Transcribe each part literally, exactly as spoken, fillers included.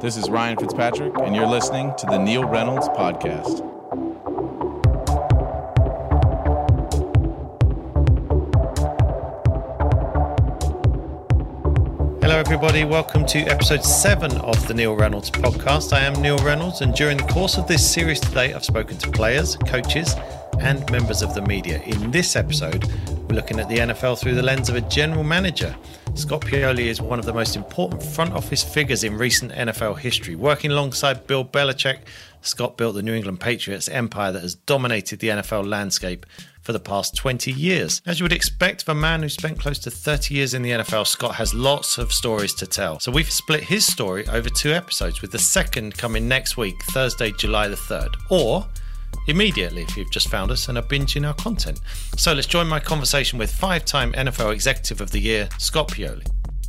This is Ryan Fitzpatrick, and you're listening to the Neil Reynolds Podcast. Hello everybody, welcome to episode seven of the Neil Reynolds Podcast. I am Neil Reynolds, and during the course of this series today, I've spoken to players, coaches, and members of the media. In this episode, we're looking at the N F L through the lens of a general manager. Scott Pioli is one of the most important front office figures in recent N F L history. Working alongside Bill Belichick, Scott built the New England Patriots empire that has dominated the N F L landscape for the past twenty years. As you would expect of a man who spent close to thirty years in the N F L, Scott has lots of stories to tell. So we've split his story over two episodes, with the second coming next week, Thursday, July the third, or immediately if you've just found us and are binging our content. So let's join my conversation with five-time N F L Executive of the Year, Scott Pioli.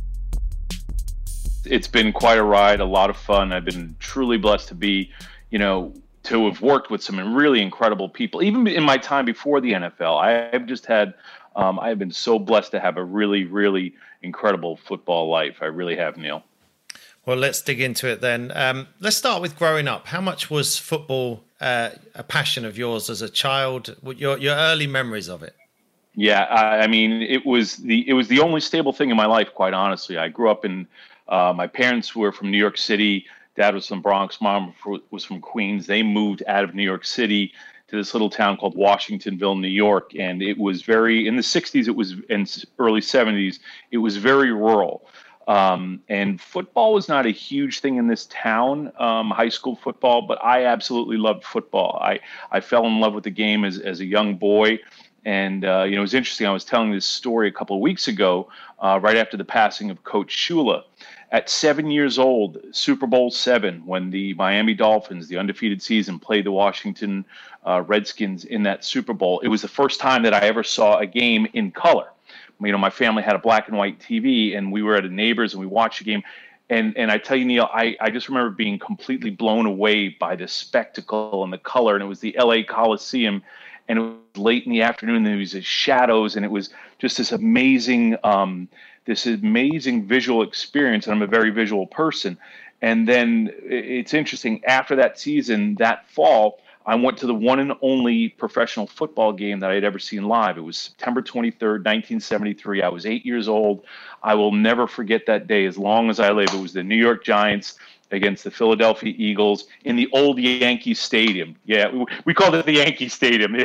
It's been quite a ride, a lot of fun. I've been truly blessed to be, you know, to have worked with some really incredible people. Even in my time before the N F L, I've just had, um, I've been so blessed to have a really, really incredible football life. I really have, Neil. Well, let's dig into it then. Um, let's start with growing up. How much was football uh, a passion of yours as a child? Your your early memories of it? Yeah, I, I mean, it was the it was the only stable thing in my life, quite honestly. I grew up in, uh, my parents were from New York City. Dad was from Bronx. Mom was from Queens. They moved out of New York City to this little town called Washingtonville, New York. And it was very, in the sixties, it was, in early seventies, it was very rural. Um, and football was not a huge thing in this town, um, high school football, but I absolutely loved football. I, I fell in love with the game as, as a young boy. And, uh, you know, it was interesting. I was telling this story a couple of weeks ago, uh, right after the passing of Coach Shula. At seven years old, Super Bowl seven, when the Miami Dolphins, the undefeated season, played the Washington uh, Redskins in that Super Bowl, it was the first time that I ever saw a game in color. You know, my family had a black and white T V, and we were at a neighbor's, and we watched the game. And and I tell you, Neil, I, I just remember being completely blown away by the spectacle and the color. And it was the L A Coliseum, and it was late in the afternoon, and there was these shadows, and it was just this amazing, um, this amazing visual experience. And I'm a very visual person. And then it's interesting, after that season, that fall, I went to the one and only professional football game that I had ever seen live. It was September twenty-third, nineteen seventy-three. I was eight years old. I will never forget that day as long as I live. It was the New York Giants against the Philadelphia Eagles in the old Yankee Stadium. Yeah, we, we called it the Yankee Stadium.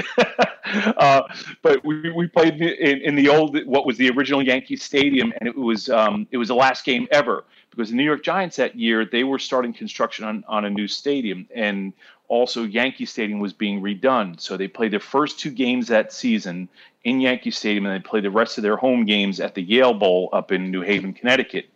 uh, but we, we played in, in the old, what was the original Yankee Stadium, and it was um, it was the last game ever, because the New York Giants that year, they were starting construction on, on a new stadium, and also Yankee Stadium was being redone. So they played their first two games that season in Yankee Stadium, and they played the rest of their home games at the Yale Bowl up in New Haven, Connecticut.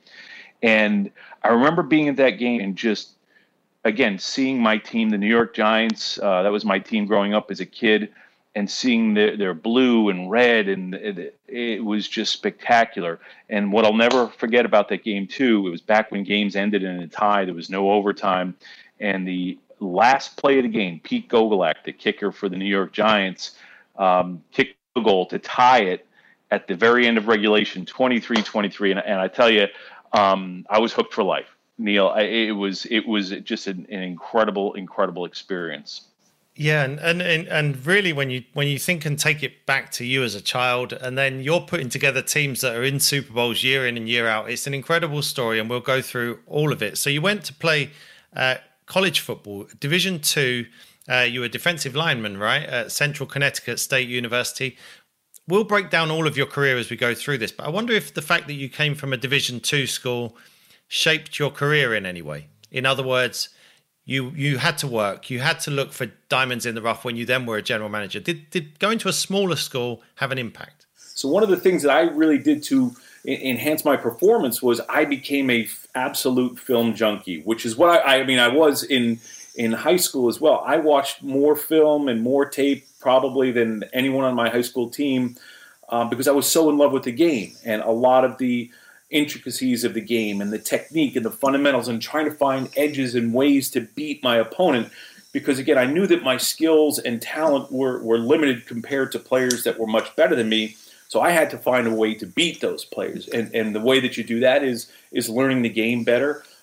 And I remember being at that game and just, again, seeing my team, the New York Giants, uh, that was my team growing up as a kid, and seeing their, their blue and red, and it, it was just spectacular. And what I'll never forget about that game, too, it was back when games ended in a tie. There was no overtime. And the last play of the game, Pete Gogolak, the kicker for the New York Giants, um, kicked a goal to tie it at the very end of regulation, twenty-three twenty-three. And, and I tell you, um, I was hooked for life, Neil. I, it was it was just an, an incredible, incredible experience. Yeah, and, and and really, when you when you think and take it back to you as a child, and then you're putting together teams that are in Super Bowls year in and year out, it's an incredible story, and we'll go through all of it. So you went to play uh, college football, Division Two. Uh, you were a defensive lineman, right, at Central Connecticut State University. We'll break down all of your career as we go through this, but I wonder if the fact that you came from a Division Two school shaped your career in any way. In other words, you you had to work, you had to look for diamonds in the rough when you then were a general manager. Did did going to a smaller school have an impact? So one of the things that I really did to enhance my performance was I became a f- absolute film junkie, which is what I, I mean, I was in in high school as well. I watched more film and more tape probably than anyone on my high school team um, because I was so in love with the game and a lot of the intricacies of the game and the technique and the fundamentals and trying to find edges and ways to beat my opponent. Because, again, I knew that my skills and talent were, were limited compared to players that were much better than me. So I had to find a way to beat those players. And, and the way that you do that is is learning the game better,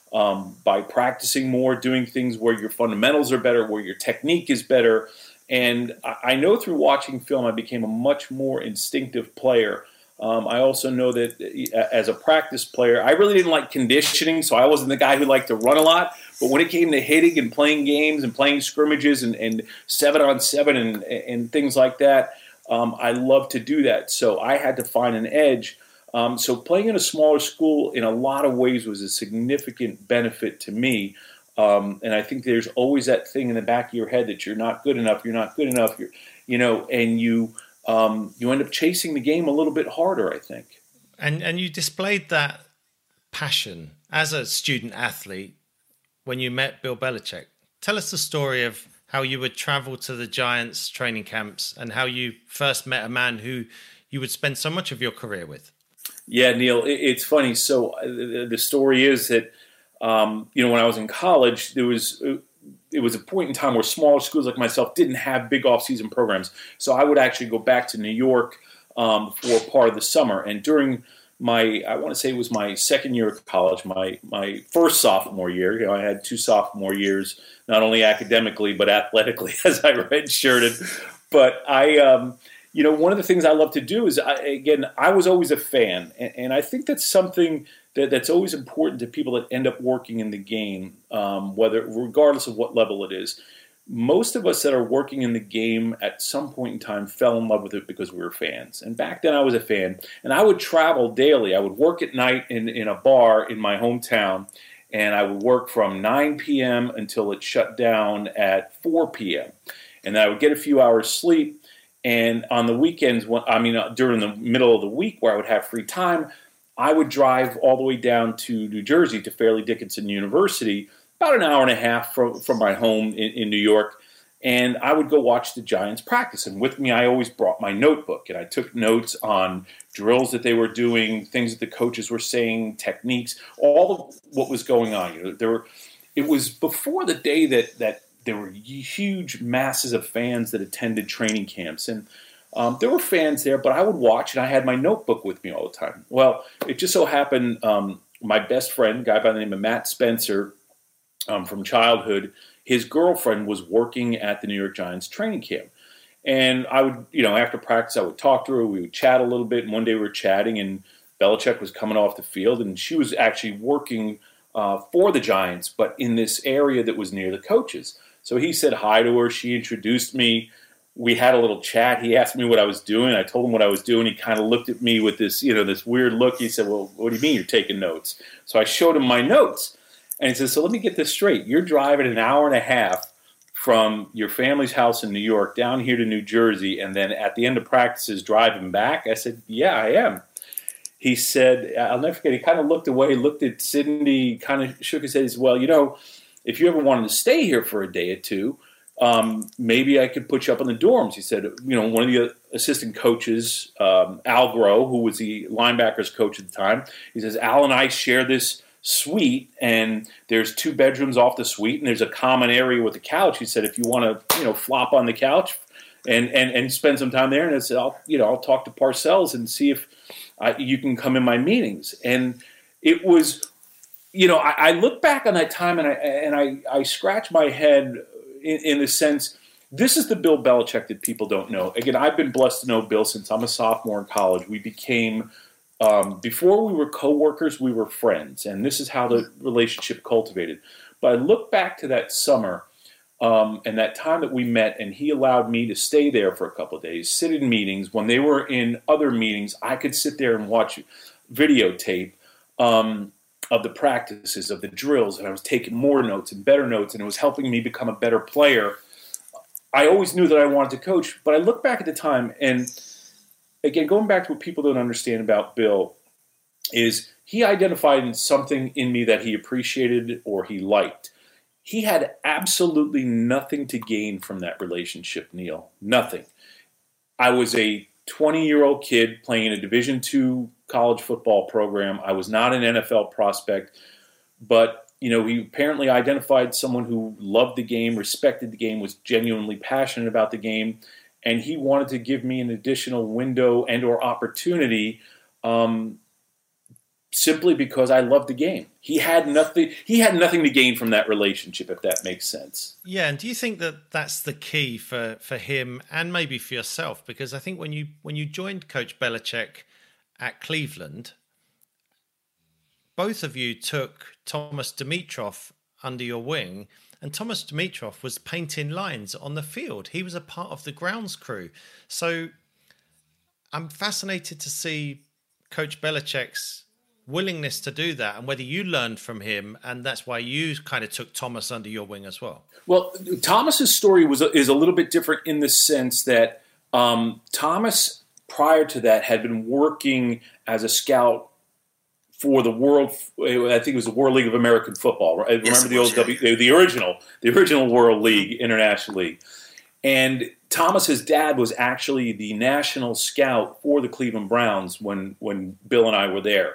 um, by practicing more, doing things where your fundamentals are better, where your technique is better. And I know through watching film, I became a much more instinctive player. Um, I also know that as a practice player, I really didn't like conditioning, so I wasn't the guy who liked to run a lot. But when it came to hitting and playing games and playing scrimmages and, and seven on seven and, and things like that, um, I loved to do that. So I had to find an edge. Um, so playing in a smaller school in a lot of ways was a significant benefit to me. Um, and I think there's always that thing in the back of your head that you're not good enough, you're not good enough, you're, you know, and you um, you end up chasing the game a little bit harder, I think. And and you displayed that passion as a student athlete when you met Bill Belichick. Tell us the story of how you would travel to the Giants training camps and how you first met a man who you would spend so much of your career with. Yeah, Neil, it, it's funny. So uh, the story is that Um, you know, when I was in college, there was it was a point in time where smaller schools like myself didn't have big off-season programs. So I would actually go back to New York um, for part of the summer. And during my, I want to say it was my second year of college, my my first sophomore year. You know, I had two sophomore years, not only academically but athletically, as I redshirted. But I, um, you know, one of the things I love to do is, I, again, I was always a fan, and, and I think that's something that, that's always important to people that end up working in the game, um, whether regardless of what level it is. Most of us that are working in the game at some point in time fell in love with it because we were fans. And back then I was a fan, and I would travel daily. I would work at night in, in a bar in my hometown, and I would work from nine p.m. until it shut down at four p.m. And then I would get a few hours sleep. And on the weekends, when, I mean, uh, during the middle of the week where I would have free time, I would drive all the way down to New Jersey to Fairleigh Dickinson University, about an hour and a half from, from my home in, in New York, and I would go watch the Giants practice. And with me, I always brought my notebook, and I took notes on drills that they were doing, things that the coaches were saying, techniques, all of what was going on. You know, there were, it was before the day that that there were huge masses of fans that attended training camps, and um, there were fans there, but I would watch, and I had my notebook with me all the time. Well, it just so happened um, my best friend, a guy by the name of Matt Spencer, um, from childhood, his girlfriend was working at the New York Giants training camp. And I would, you know, after practice, I would talk to her, we would chat a little bit, and one day we were chatting, and Belichick was coming off the field, and she was actually working uh, for the Giants, but in this area that was near the coaches. So he said hi to her. She introduced me. We had a little chat. He asked me what I was doing. I told him what I was doing. He kind of looked at me with this, you know, this weird look. He said, "Well, what do you mean you're taking notes?" So I showed him my notes. And he said, "So let me get this straight. You're driving an hour and a half from your family's house in New York down here to New Jersey, and then at the end of practices driving back?" I said, "Yeah, I am." He said, I'll never forget, he kind of looked away, looked at Cindy, kind of shook his head. He said, "Well, you know, if you ever wanted to stay here for a day or two, um, maybe I could put you up in the dorms." He said, you know, one of the assistant coaches, um, Al Groh, who was the linebackers coach at the time, he says, "Al and I share this suite, and there's two bedrooms off the suite, and there's a common area with a couch." He said, "If you want to, you know, flop on the couch and, and, and spend some time there," and I said, I'll, you know, I'll talk to Parcells and see if I, you can come in my meetings. And it was, you know, I, I look back on that time and I and I, I scratch my head in, in the sense, this is the Bill Belichick that people don't know. Again, I've been blessed to know Bill since I'm a sophomore in college. We became, um, before we were coworkers, we were friends, and this is how the relationship cultivated. But I look back to that summer um, and that time that we met, and he allowed me to stay there for a couple of days, sit in meetings. When they were in other meetings, I could sit there and watch videotape um, of the practices, of the drills, and I was taking more notes and better notes, and it was helping me become a better player. I always knew that I wanted to coach, but I look back at the time, and again, going back to what people don't understand about Bill, is he identified something in me that he appreciated or he liked. He had absolutely nothing to gain from that relationship, Neil. Nothing. I was a twenty-year-old kid playing in a Division two college football program. I was not an N F L prospect, but you know, he apparently identified someone who loved the game, respected the game, was genuinely passionate about the game, and he wanted to give me an additional window and or opportunity um, simply because I loved the game. He had nothing. He had nothing to gain from that relationship, if that makes sense. Yeah, and do you think that that's the key for, for him and maybe for yourself? Because I think when you when you joined Coach Belichick at Cleveland, both of you took Thomas Dimitroff under your wing, and Thomas Dimitroff was painting lines on the field. He was a part of the grounds crew. So I'm fascinated to see Coach Belichick's willingness to do that and whether you learned from him, and that's why you kind of took Thomas under your wing as well. Well, Thomas's story was is a little bit different in the sense that um, Thomas, prior to that, had been working as a scout for the world. I think it was the World League of American Football. Right? Yes, Remember the old W, the original, the original World League, International League. And Thomas's dad was actually the national scout for the Cleveland Browns when when Bill and I were there.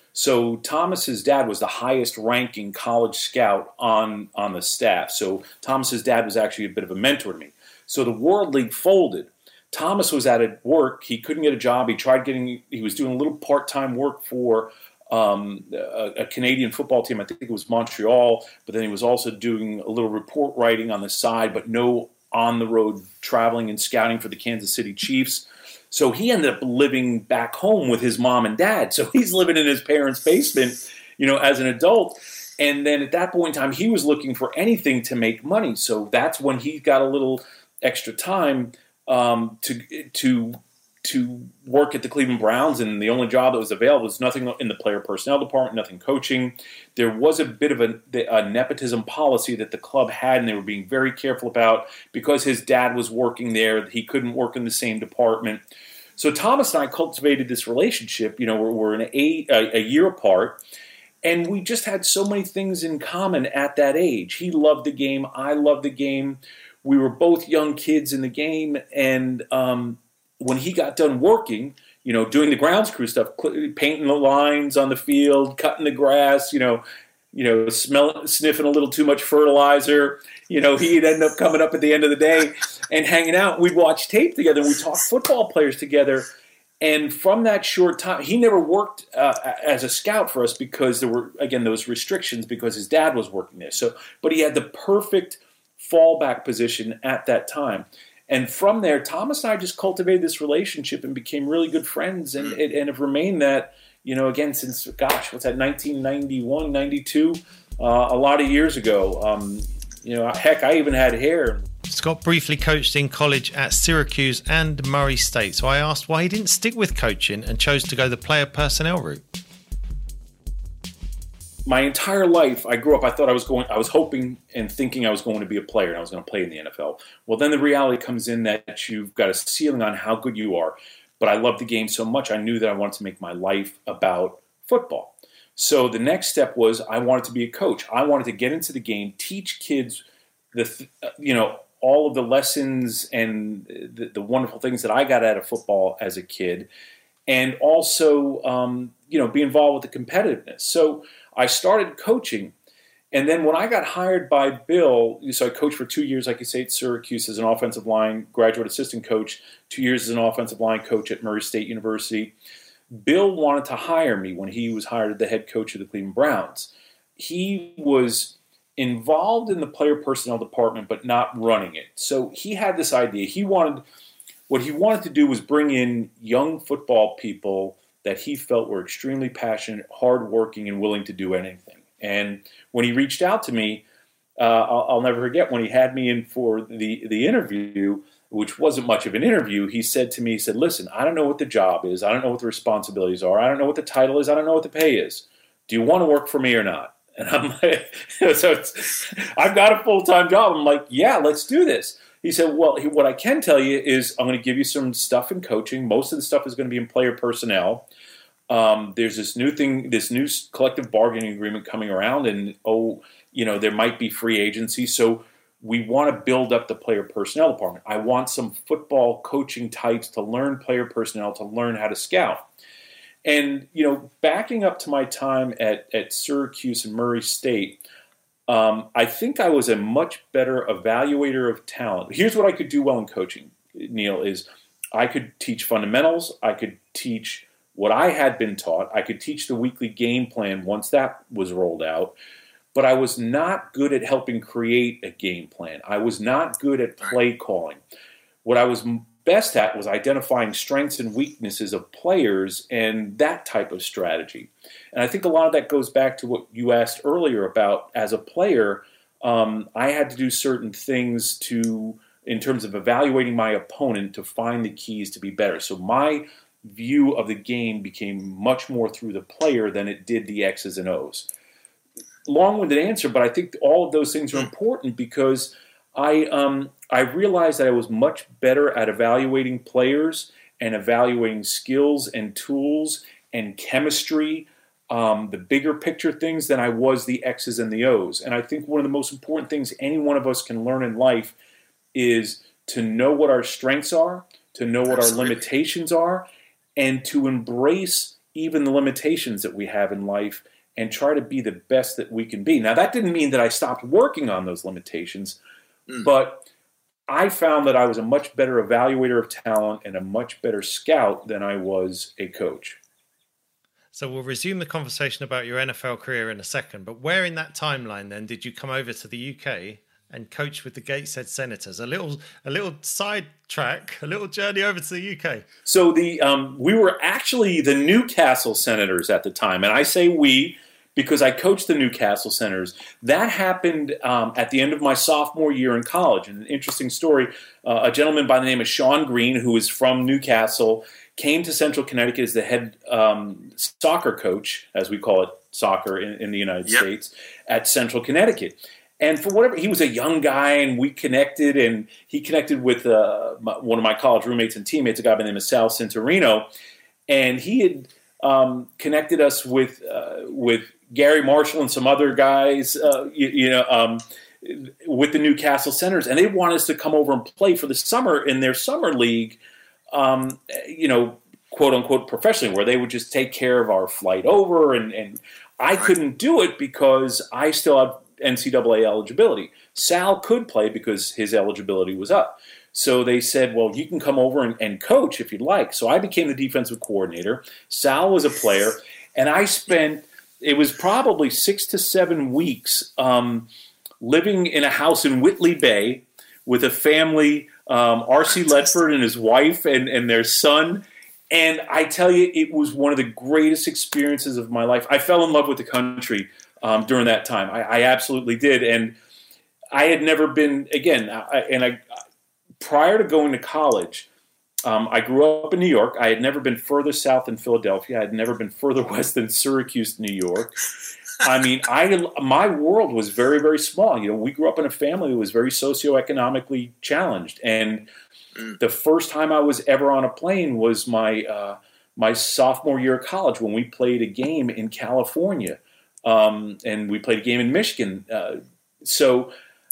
So Thomas's dad was the highest ranking college scout on on the staff. So Thomas's dad was actually a bit of a mentor to me. So the World League folded. Thomas was out at work. He couldn't get a job. He tried getting. He was doing a little part-time work for um, a, a Canadian football team. I think it was Montreal. But then he was also doing a little report writing on the side, but no on-the-road traveling and scouting for the Kansas City Chiefs. So he ended up living back home with his mom and dad. So he's living in his parents' basement, you know, as an adult. And then at that point in time, he was looking for anything to make money. So that's when he got a little extra time um, to to to work at the Cleveland Browns. And the only job that was available was nothing in the player personnel department, nothing coaching. There was a bit of a, a nepotism policy that the club had, and they were being very careful about because his dad was working there. He couldn't work in the same department. So Thomas and I cultivated this relationship. You know, we're, we're an eight, a, a year apart, and we just had so many things in common at that age. He loved the game. I loved the game. We were both young kids in the game, and um, when he got done working, you know, doing the grounds crew stuff, painting the lines on the field, cutting the grass, you know, you know, smell, sniffing a little too much fertilizer, you know, he'd end up coming up at the end of the day and hanging out. We'd watch tape together. We'd talk football players together. And from that short time, he never worked uh, as a scout for us because there were, again, those restrictions because his dad was working there. So, but he had the perfect fallback position at that time. And from there, Thomas and I just cultivated this relationship and became really good friends and, and have remained that, you know, again, since, gosh, what's that, nineteen ninety-one, ninety-two, uh, a lot of years ago. Um, you know, heck, I even had hair. Scott briefly coached in college at Syracuse and Murray State. So I asked why he didn't stick with coaching and chose to go the player personnel route. My entire life, I grew up, I thought I was going, I was hoping and thinking I was going to be a player and I was going to play in the N F L. Well, then the reality comes in that you've got a ceiling on how good you are. But I love the game so much, I knew that I wanted to make my life about football. So the next step was I wanted to be a coach. I wanted to get into the game, teach kids the, you know, all of the lessons and the, the wonderful things that I got out of football as a kid, and also, um, you know, be involved with the competitiveness. So I started coaching, and then when I got hired by Bill, so I coached for two years, like you say, at Syracuse as an offensive line graduate assistant coach, two years as an offensive line coach at Murray State University. Bill wanted to hire me when he was hired as the head coach of the Cleveland Browns. He was involved in the player personnel department, but not running it. So he had this idea. He wanted, what he wanted to do was bring in young football people that he felt were extremely passionate, hardworking, and willing to do anything. And when he reached out to me, uh, I'll, I'll never forget when he had me in for the, the interview, which wasn't much of an interview. He said to me, he said, listen, I don't know what the job is. I don't know what the responsibilities are. I don't know what the title is. I don't know what the pay is. Do you want to work for me or not? And I'm like, so it's, I've got a full-time job. I'm like, yeah, let's do this. He said, well, he, what I can tell you is I'm going to give you some stuff in coaching. Most of the stuff is going to be in player personnel. Um, there's this new thing, this new collective bargaining agreement coming around, and, oh, you know, there might be free agency. So we want to build up the player personnel department. I want some football coaching types to learn player personnel, to learn how to scout. And, you know, backing up to my time at, at Syracuse and Murray State, um, I think I was a much better evaluator of talent. Here's what I could do well in coaching, Neil, is I could teach fundamentals, I could teach what I had been taught. I could teach the weekly game plan once that was rolled out, but I was not good at helping create a game plan. I was not good at play calling. What I was best at was identifying strengths and weaknesses of players and that type of strategy. And I think a lot of that goes back to what you asked earlier about as a player. Um, I had to do certain things to, in terms of evaluating my opponent, to find the keys to be better. So my view of the game became much more through the player than it did the X's and O's. Long-winded answer, but I think all of those things are important because I um, I realized that I was much better at evaluating players and evaluating skills and tools and chemistry, um, the bigger picture things, than I was the X's and the O's. And I think one of the most important things any one of us can learn in life is to know what our strengths are, to know what Absolutely. Our limitations are, and to embrace even the limitations that we have in life and try to be the best that we can be. Now, that didn't mean that I stopped working on those limitations, mm. but I found that I was a much better evaluator of talent and a much better scout than I was a coach. So we'll resume the conversation about your N F L career in a second, but where in that timeline then did you come over to the U K and coach with the Gateshead Senators? A little, a little side track, a little journey over to the U K. So the um, we were actually the Newcastle Senators at the time, and I say we because I coached the Newcastle Senators. That happened um, at the end of my sophomore year in college. And an interesting story: uh, a gentleman by the name of Sean Green, who is from Newcastle, came to Central Connecticut as the head um, soccer coach, as we call it, soccer in, in the United yep. States, at Central Connecticut. And for whatever, he was a young guy, and we connected, and he connected with uh, my, one of my college roommates and teammates, a guy by the name of Sal Cintorino, and he had um, connected us with uh, with Gary Marshall and some other guys, uh, you, you know, um, with the Newcastle Senators, and they wanted us to come over and play for the summer in their summer league, um, you know, quote unquote professionally, where they would just take care of our flight over, and, and I couldn't do it because I still have N C double A eligibility. Sal could play because his eligibility was up. So they said, well, you can come over and, and coach if you'd like. So I became the defensive coordinator. Sal was a player, and I spent, it was probably six to seven weeks um, living in a house in Whitley Bay with a family, um, R C Ledford and his wife and, and their son. And I tell you, it was one of the greatest experiences of my life. I fell in love with the country Um, during that time. I, I absolutely did. And I had never been, again, I, and I, prior to going to college, um, I grew up in New York. I had never been further south than Philadelphia. I had never been further west than Syracuse, New York. I mean, I my world was very, very small. You know, we grew up in a family that was very socioeconomically challenged. And the first time I was ever on a plane was my uh, my sophomore year of college when we played a game in California. Um, and we played a game in Michigan. Uh, so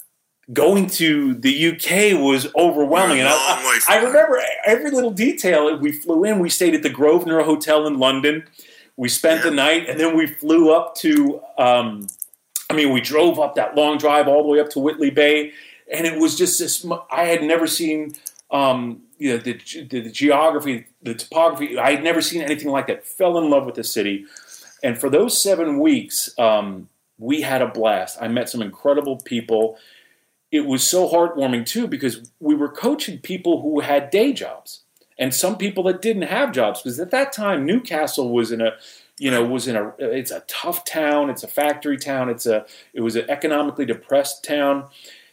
going to the U K was overwhelming. And I, I remember every little detail. We flew in. We stayed at the Grosvenor Hotel in London. We spent the night, and then we flew up to, um, I mean, we drove up that long drive all the way up to Whitley Bay. And it was just this, I had never seen, um, you know, the, the, the geography, the topography. I had never seen anything like that. Fell in love with the city. And for those seven weeks, um, we had a blast. I met some incredible people. It was so heartwarming, too, because we were coaching people who had day jobs and some people that didn't have jobs. Because at that time, Newcastle was in a, you know, was in a, it's a tough town. It's a factory town. It's a, it was an economically depressed town.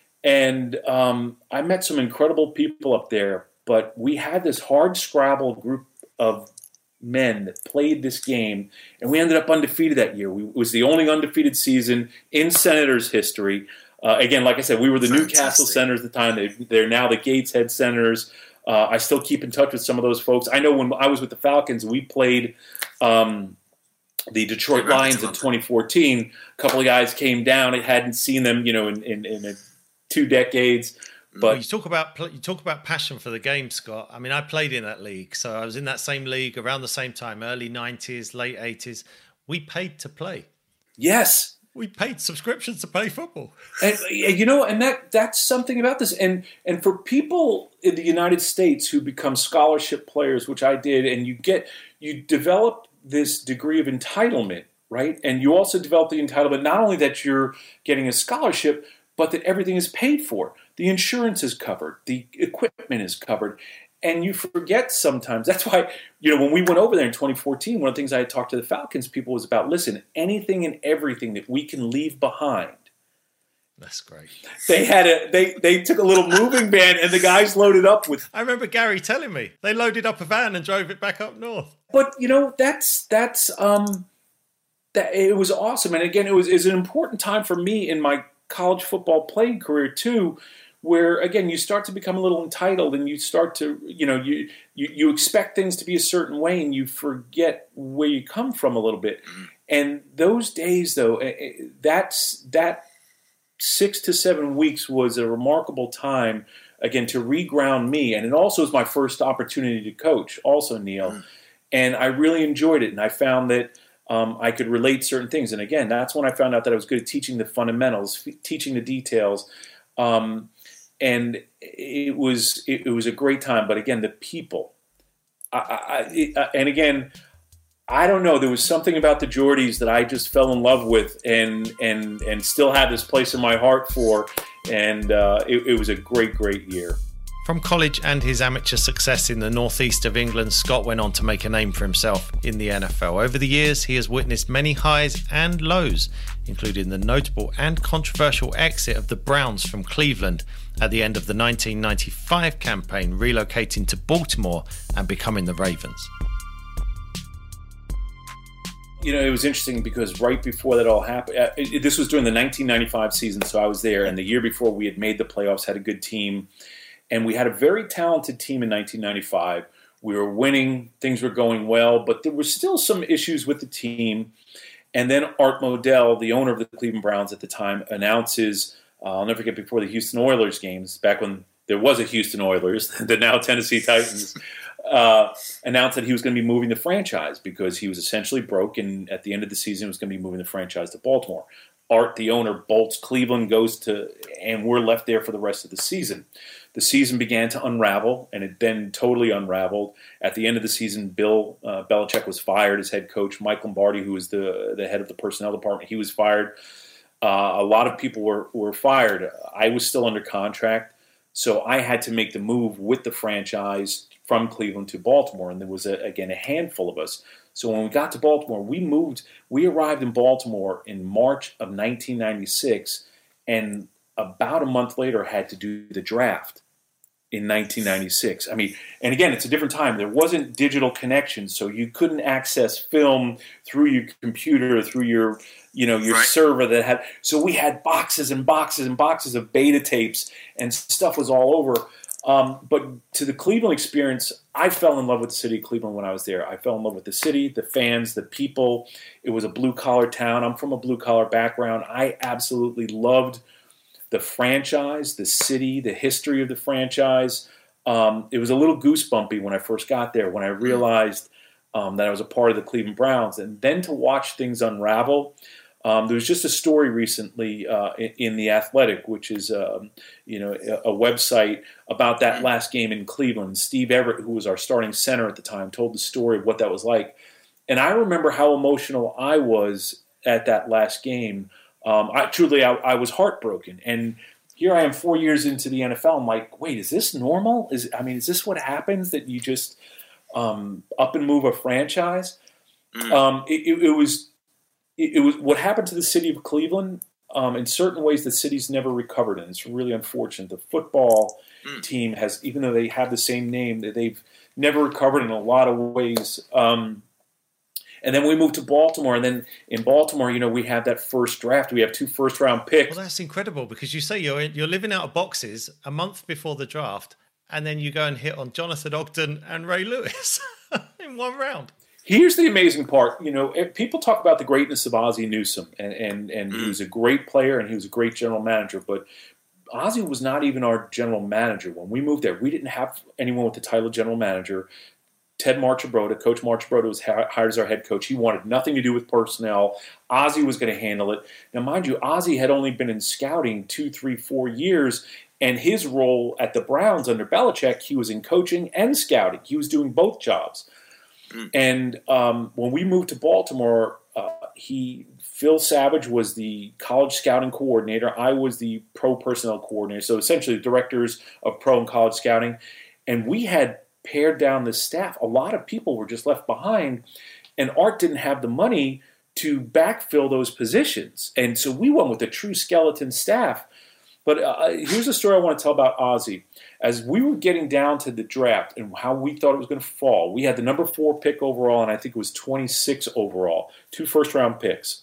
And um, I met some incredible people up there. But we had this hard scrabble group of men that played this game, and we ended up undefeated that year. We, it was the only undefeated season in Senators history. Uh, again, like I said, we were the Fantastic. Newcastle Senators at the time. They, they're now the Gateshead Senators. Uh, I still keep in touch with some of those folks. I know when I was with the Falcons, we played um, the Detroit Lions in twenty fourteen. A couple of guys came down. I hadn't seen them, you know, in, in, in a, two decades. But you talk about you talk about passion for the game, Scott. I mean, I played in that league, so I was in that same league around the same time, early nineties, late eighties. We paid to play. Yes, We paid subscriptions to play football. And you know, and that that's something about this. And and for people in the United States who become scholarship players, which I did, and you get you develop this degree of entitlement, right? And you also develop the entitlement not only that you're getting a scholarship, but that everything is paid for. The insurance is covered, the equipment is covered. And you forget sometimes. That's why, you know, when we went over there in twenty fourteen, one of the things I had talked to the Falcons people was about, listen, anything and everything that we can leave behind. That's great. They had a they they took a little moving van and the guys loaded up with. I remember Gary telling me they loaded up a van and drove it back up north. But you know, that's that's um that it was awesome. And again, it was is an important time for me in my college football playing career too, where again you start to become a little entitled and you start to, you know, you, you you expect things to be a certain way and you forget where you come from a little bit. And those days though, that's that six to seven weeks was a remarkable time again to reground me, and it also was my first opportunity to coach also, Neil. Mm. And I really enjoyed it, and I found that um, I could relate certain things. And again, that's when I found out that I was good at teaching the fundamentals, f- teaching the details. Um, And it was it, it was a great time, but again, the people. I, I, it, uh, and again, I don't know. There was something about the Geordies that I just fell in love with, and and and still have this place in my heart for. And uh, it, it was a great, great year. From college and his amateur success in the northeast of England, Scott went on to make a name for himself in the N F L. Over the years, he has witnessed many highs and lows, including the notable and controversial exit of the Browns from Cleveland at the end of the nineteen ninety-five campaign, relocating to Baltimore and becoming the Ravens. You know, it was interesting because right before that all happened, uh, it, this was during the nineteen ninety-five season, so I was there, and the year before we had made the playoffs, had a good team. And we had a very talented team in nineteen ninety-five. We were winning. Things were going well, but there were still some issues with the team. And then Art Modell, the owner of the Cleveland Browns at the time, announces, uh, I'll never forget, before the Houston Oilers games, back when there was a Houston Oilers, the now Tennessee Titans, uh, announced that he was going to be moving the franchise because he was essentially broke, and at the end of the season was going to be moving the franchise to Baltimore. Art, the owner, bolts Cleveland, goes to, and we're left there for the rest of the season. The season began to unravel, and it then totally unraveled. At the end of the season, Bill uh, Belichick was fired as head coach. Mike Lombardi, who was the the head of the personnel department, he was fired. Uh, a lot of people were, were fired. I was still under contract, so I had to make the move with the franchise from Cleveland to Baltimore, and there was, a, again, a handful of us. So when we got to Baltimore, we moved. We arrived in Baltimore in March of nineteen ninety-six, and about a month later had to do the draft in nineteen ninety-six. I mean, and again, it's a different time. There wasn't digital connections, so you couldn't access film through your computer, through your, you know, your right. server that had. So we had boxes and boxes and boxes of beta tapes, and stuff was all over. Um, but to the Cleveland experience, I fell in love with the city of Cleveland when I was there. I fell in love with the city, the fans, the people. It was a blue-collar town. I'm from a blue-collar background. I absolutely loved the franchise, the city, the history of the franchise. Um, it was a little goosebumpy when I first got there, when I realized um, that I was a part of the Cleveland Browns. And then to watch things unravel. Um, there was just a story recently uh, in, in The Athletic, which is um, you know a, a website about that last game in Cleveland. Steve Everett, who was our starting center at the time, told the story of what that was like. And I remember how emotional I was at that last game. Um, I truly, I, I was heartbroken. And here I am, four years into the N F L. I'm like, wait, is this normal? Is I mean, is this what happens, that you just um, up and move a franchise? Mm. Um, it, it, it was. It was what happened to the city of Cleveland. Um, in certain ways, the city's never recovered, and it's really unfortunate. The football mm. team has, even though they have the same name, they've never recovered in a lot of ways. Um, and then we moved to Baltimore, and then in Baltimore, you know, we had that first draft. We have two first-round picks. Well, that's incredible, because you say you're you're living out of boxes a month before the draft, and then you go and hit on Jonathan Ogden and Ray Lewis in one round. Here's the amazing part. You know, people talk about the greatness of Ozzie Newsome, and, and, and he was a great player, and he was a great general manager, but Ozzie was not even our general manager. When we moved there, we didn't have anyone with the title of general manager. Ted Marchibroda, Coach Marchibroda was hired as our head coach. He wanted nothing to do with personnel. Ozzie was going to handle it. Now, mind you, Ozzie had only been in scouting two, three, four years, and his role at the Browns under Belichick, he was in coaching and scouting. He was doing both jobs. Mm. And um, when we moved to Baltimore, uh, he Phil Savage was the college scouting coordinator. I was the pro personnel coordinator, so essentially the directors of pro and college scouting. And we had pared down the staff. A lot of people were just left behind, and Art didn't have the money to backfill those positions. And so we went with a true skeleton staff. But uh, here's a story I want to tell about Ozzie. As we were getting down to the draft and how we thought it was going to fall, we had the number four pick overall, and I think it was twenty-six overall, two first-round picks.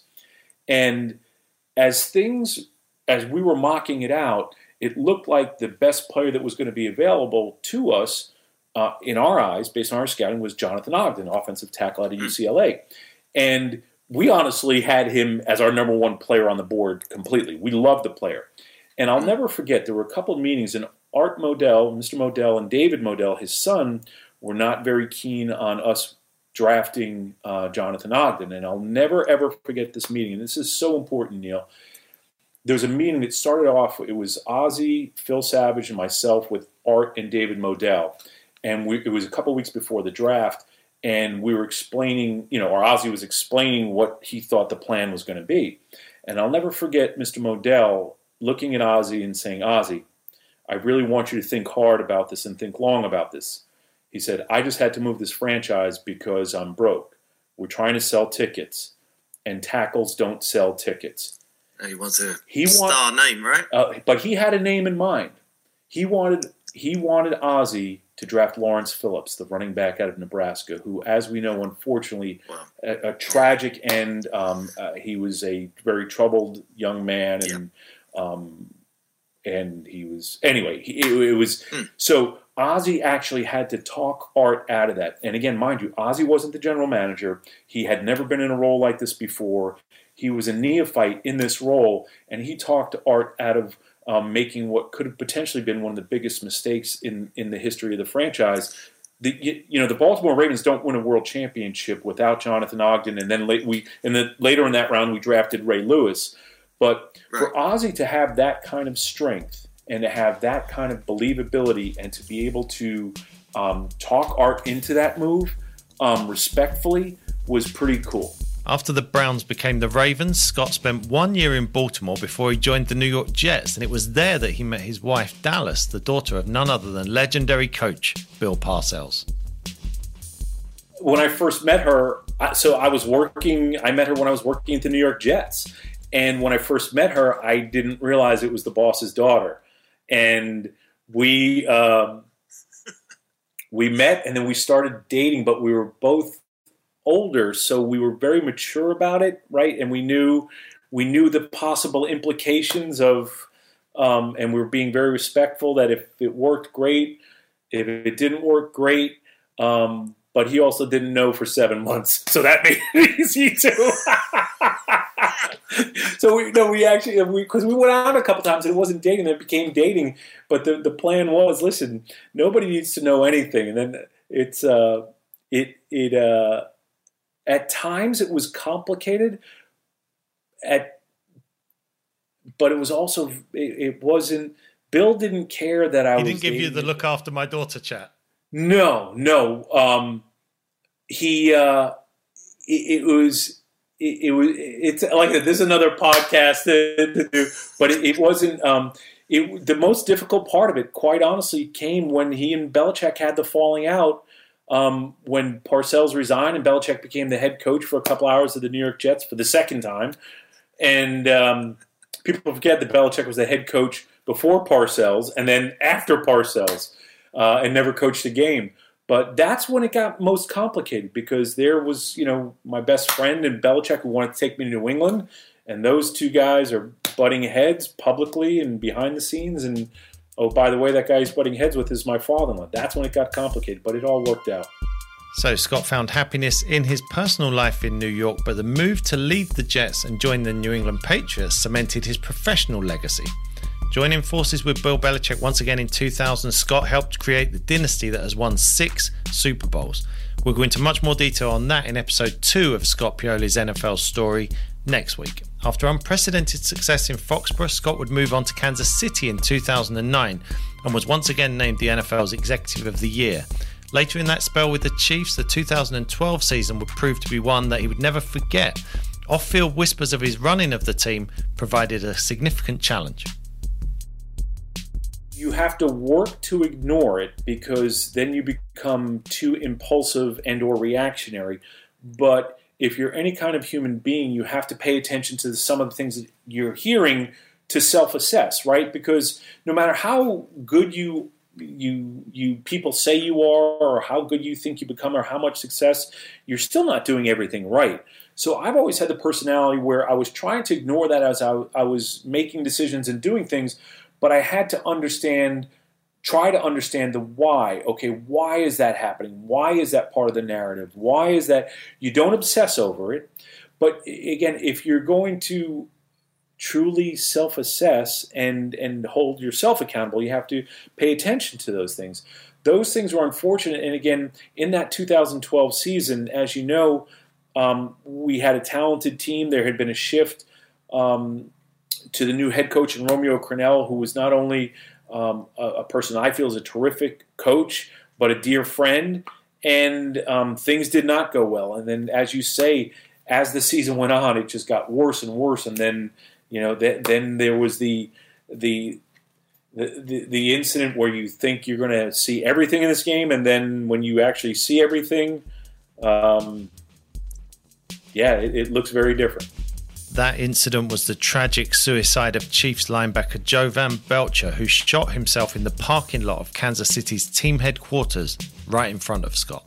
And as things, as we were mocking it out, it looked like the best player that was going to be available to us, uh, in our eyes, based on our scouting, was Jonathan Ogden, offensive tackle out of U C L A. And we honestly had him as our number one player on the board completely. We loved the player. And I'll never forget, there were a couple of meetings, and Art Modell, Mister Modell, and David Modell, his son, were not very keen on us drafting uh, Jonathan Ogden. And I'll never, ever forget this meeting. And this is so important, Neil. There was a meeting that started off, it was Ozzie, Phil Savage, and myself with Art and David Modell. And we, it was a couple of weeks before the draft, and we were explaining, you know, or Ozzie was explaining what he thought the plan was going to be. And I'll never forget Mister Modell looking at Ozzie and saying, Ozzie, I really want you to think hard about this and think long about this. He said, I just had to move this franchise because I'm broke. We're trying to sell tickets, and tackles don't sell tickets. He wants a he star want, name, right? Uh, but he had a name in mind. He wanted he wanted Ozzie to draft Lawrence Phillips, the running back out of Nebraska, who, as we know, unfortunately, wow. a, a tragic end. Um, uh, he was a very troubled young man, and yeah. um, and he was anyway. He, it, it was mm. so. Ozzie actually had to talk Art out of that. And again, mind you, Ozzie wasn't the general manager. He had never been in a role like this before. He was a neophyte in this role, and he talked Art out of um, making what could have potentially been one of the biggest mistakes in, in the history of the franchise. The, you, you know, the Baltimore Ravens don't win a world championship without Jonathan Ogden, and then late, we and then later in that round we drafted Ray Lewis. But right. for Ozzie to have that kind of strength and to have that kind of believability and to be able to um, talk Art into that move um, respectfully was pretty cool. After the Browns became the Ravens, Scott spent one year in Baltimore before he joined the New York Jets, and it was there that he met his wife, Dallas, the daughter of none other than legendary coach Bill Parcells. When I first met her, so I was working, I met her when I was working at the New York Jets. And when I first met her, I didn't realize it was the boss's daughter. And we um, we met, and then we started dating, but we were both older, so we were very mature about it, right? And we knew we knew the possible implications of, um, and we were being very respectful that if it worked, great. If it didn't work, great. Um, but he also didn't know for seven months, so that made it easy too. So we no, we actually we because we went out a couple times and it wasn't dating, it became dating. But the the plan was, listen, nobody needs to know anything, and then it's uh it it uh at times it was complicated. At but it was also it, it wasn't. Bill didn't care that I he was. He didn't give dating. you the look after my daughter chat. No, no. Um, he uh, it, it was. It, it was. It's like there's another podcast to, to do, but it, it wasn't. Um, it the most difficult part of it, quite honestly, came when he and Belichick had the falling out. Um, when Parcells resigned and Belichick became the head coach for a couple hours of the New York Jets for the second time, and um, people forget that Belichick was the head coach before Parcells and then after Parcells, uh, and never coached a game. But that's when it got most complicated because there was, you know, my best friend and Belichick who wanted to take me to New England, and those two guys are butting heads publicly and behind the scenes. And, oh, by the way, that guy he's butting heads with is my father-in-law. That's when it got complicated, but it all worked out. So Scott found happiness in his personal life in New York, but the move to leave the Jets and join the New England Patriots cemented his professional legacy. Joining forces with Bill Belichick once again in two thousand, Scott helped create the dynasty that has won six Super Bowls. We'll go into much more detail on that in episode two of Scott Pioli's N F L story next week. After unprecedented success in Foxborough, Scott would move on to Kansas City in two thousand nine and was once again named the N F L's Executive of the Year. Later in that spell with the Chiefs, the two thousand twelve season would prove to be one that he would never forget. Off-field whispers of his running of the team provided a significant challenge. You have to work to ignore it because then you become too impulsive and or reactionary. But if you're any kind of human being, you have to pay attention to some of the things that you're hearing to self-assess, right? Because no matter how good you you you people say you are, or how good you think you become, or how much success, you're still not doing everything right. So I've always had the personality where I was trying to ignore that as I, I was making decisions and doing things, but I had to understand, try to understand the why. Okay, why is that happening? Why is that part of the narrative? Why is that? You don't obsess over it. But again, if you're going to truly self-assess and, and hold yourself accountable, you have to pay attention to those things. Those things were unfortunate. And again, in that two thousand twelve season, as you know, um, we had a talented team. There had been a shift um, to the new head coach in Romeo Crennel, who was not only um, a, a person I feel is a terrific coach, but a dear friend. And um, things did not go well. And then, as you say, as the season went on, it just got worse and worse. And then, you know, th- then there was the the, the the the incident where you think you're going to see everything in this game, and then when you actually see everything, um, yeah, it, it looks very different. That incident was the tragic suicide of Chiefs linebacker Jovan Belcher, who shot himself in the parking lot of Kansas City's team headquarters right in front of Scott.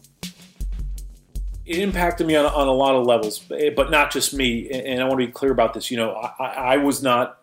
It impacted me on, on a lot of levels, but not just me. And I want to be clear about this. You know, I, I was not,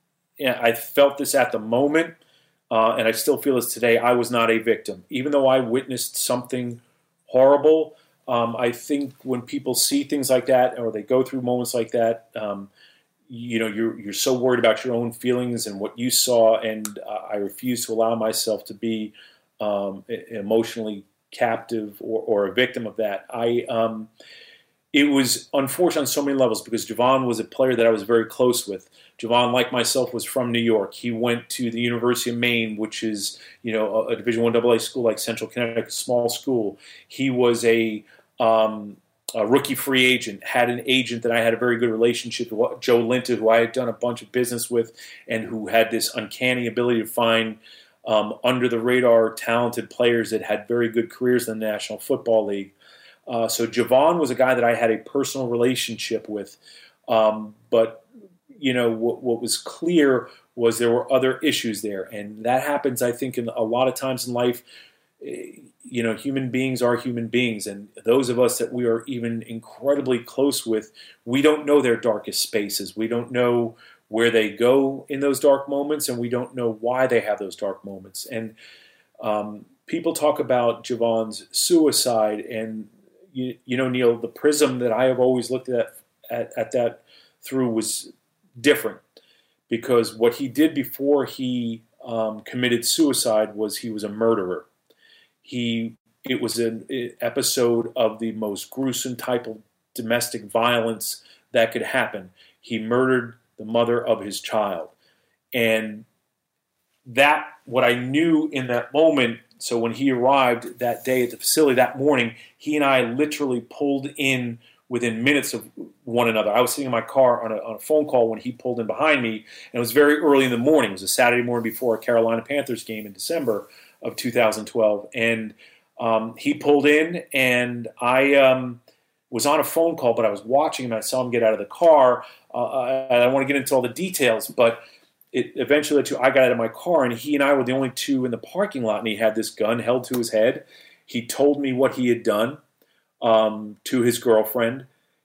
I felt this at the moment, uh, and I still feel this today. I was not a victim. Even though I witnessed something horrible, um, I think when people see things like that or they go through moments like that, um, you know, you're, you're so worried about your own feelings and what you saw, and uh, I refuse to allow myself to be um, emotionally captive or, or a victim of that. I um, it was unfortunate on so many levels because Jovan was a player that I was very close with. Jovan, like myself, was from New York. He went to the University of Maine, which is, you know, a, a Division One double A school like Central Connecticut, a small school. He was a, um, a rookie free agent, had an agent that I had a very good relationship with, Joe Linton, who I had done a bunch of business with, and who had this uncanny ability to find Um, under-the-radar talented players that had very good careers in the National Football League. Uh, so Jovan was a guy that I had a personal relationship with. Um, but, you know, what, what was clear was there were other issues there. And that happens, I think, in a lot of times in life. You know, human beings are human beings. And those of us that we are even incredibly close with, we don't know their darkest spaces. We don't know where they go in those dark moments, and we don't know why they have those dark moments. And um, people talk about Jovan's suicide, and you, you know, Neil, the prism that I have always looked at, at at that through was different, because what he did before he um, committed suicide was he was a murderer. He it was an episode of the most gruesome type of domestic violence that could happen. He murdered the mother of his child. And that, what I knew in that moment, so when he arrived that day at the facility that morning, he and I literally pulled in within minutes of one another. I was sitting in my car on a, on a phone call when he pulled in behind me, and it was very early in the morning. It was a Saturday morning before a Carolina Panthers game in December of two thousand twelve. And um, he pulled in, and I um, was on a phone call, but I was watching him. I saw him get out of the car. Uh, I don't want to get into all the details, but it eventually led to I got out of my car, and he and I were the only two in the parking lot, and he had this gun held to his head. He told me what he had done um, to his girlfriend,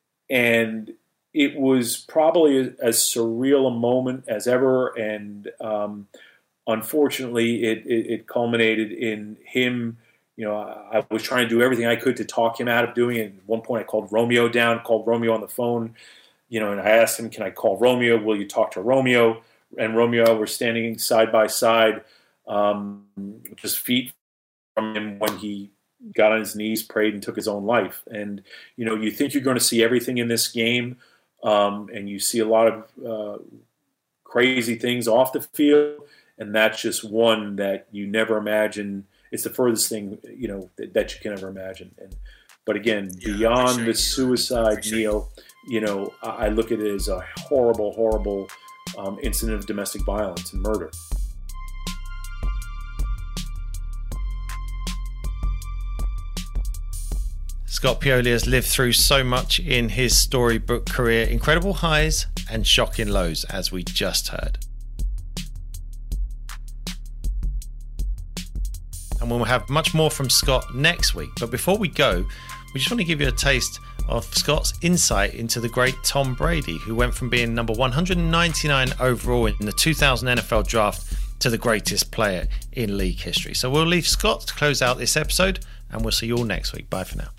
and it was probably as surreal a moment as ever, and um, unfortunately, it, it, it culminated in him. You know, I, I was trying to do everything I could to talk him out of doing it. At one point, I called Romeo down, called Romeo on the phone. You know, and I asked him, can I call Romeo? Will you talk to Romeo? And Romeo were standing side by side, um, just feet from him when he got on his knees, prayed, and took his own life. And, you know, you think you're going to see everything in this game, um, and you see a lot of uh, crazy things off the field, and that's just one that you never imagine. It's the furthest thing, you know, that, that you can ever imagine. And But again, yeah, beyond the suicide, Neil, you know, I, I look at it as a horrible, horrible um, incident of domestic violence and murder. Scott Pioli has lived through so much in his storybook career. Incredible highs and shocking lows, as we just heard. And we'll have much more from Scott next week. But before we go, we just want to give you a taste of Scott's insight into the great Tom Brady, who went from being number one hundred ninety-nine overall in the two thousand N F L draft to the greatest player in league history. So we'll leave Scott to close out this episode, and we'll see you all next week. Bye for now.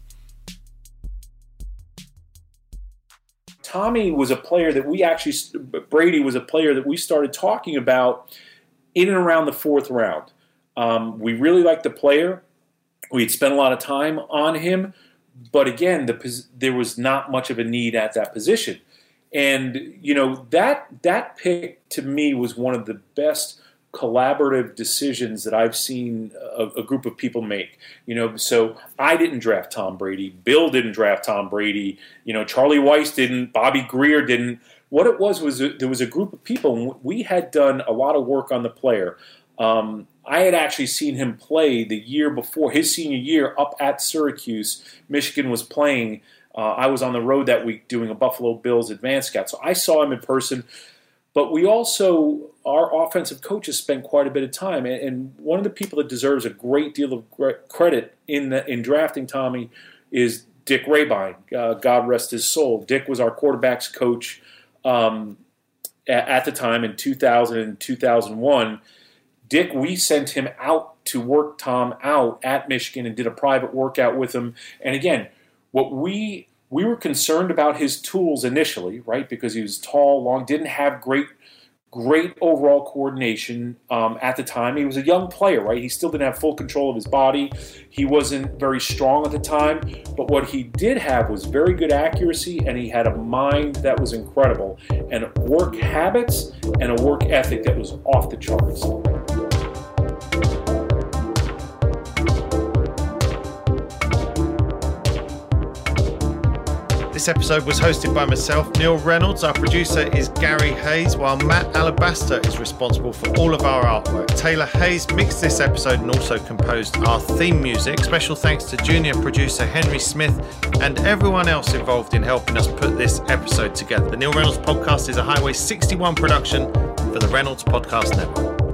Tommy was a player that we actually, Brady was a player that we started talking about in and around the fourth round. Um, we really liked the player. We had spent a lot of time on him. But again, the, there was not much of a need at that position. And, you know, that that pick to me was one of the best collaborative decisions that I've seen a, a group of people make. You know, so I didn't draft Tom Brady. Bill didn't draft Tom Brady. You know, Charlie Weiss didn't. Bobby Greer didn't. What it was was a, there was a group of people, and we had done a lot of work on the player. Um, I had actually seen him play the year before, his senior year, up at Syracuse. Michigan was playing. Uh, I was on the road that week doing a Buffalo Bills advanced scout. So I saw him in person. But we also, our offensive coaches spent quite a bit of time. And, and one of the people that deserves a great deal of credit in the, in drafting Tommy is Dick Rabine. Uh, God rest his soul. Dick was our quarterback's coach um, at, at the time in two thousand and two thousand one. Dick, we sent him out to work Tom out at Michigan and did a private workout with him. And again, what we we were concerned about his tools initially, right? Because he was tall, long, didn't have great great overall coordination um, at the time. He was a young player, right? He still didn't have full control of his body. He wasn't very strong at the time. But what he did have was very good accuracy, and he had a mind that was incredible, and work habits and a work ethic that was off the charts. This episode was hosted by myself, Neil Reynolds. Our producer is Gary Hayes, while Matt Alabaster is responsible for all of our artwork. Taylor Hayes mixed this episode and also composed our theme music. Special thanks to junior producer Henry Smith and everyone else involved in helping us put this episode together. The Neil Reynolds Podcast is a Highway sixty-one production for the Reynolds Podcast Network.